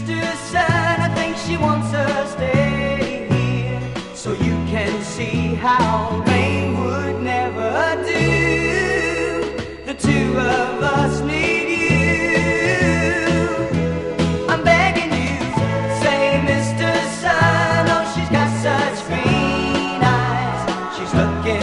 Mr. Sun, I think she wants to stay here, so you can see how rain would never do. The two of us need you. I'm begging you, say Mr. Sun, oh she's got such green eyes. She's looking